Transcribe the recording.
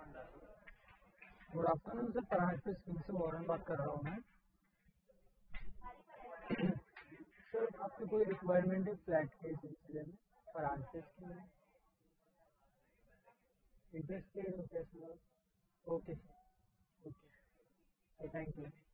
Good afternoon sir, Farhan scheme से Warren बात कर रहा हूँ मैं। सर आपकी कोई रिक्वायरमेंट है फ्लैट के सिलसिले में? फरहान स्कीम में इंटरेस्ट के okay sir, okay, okay, thank you.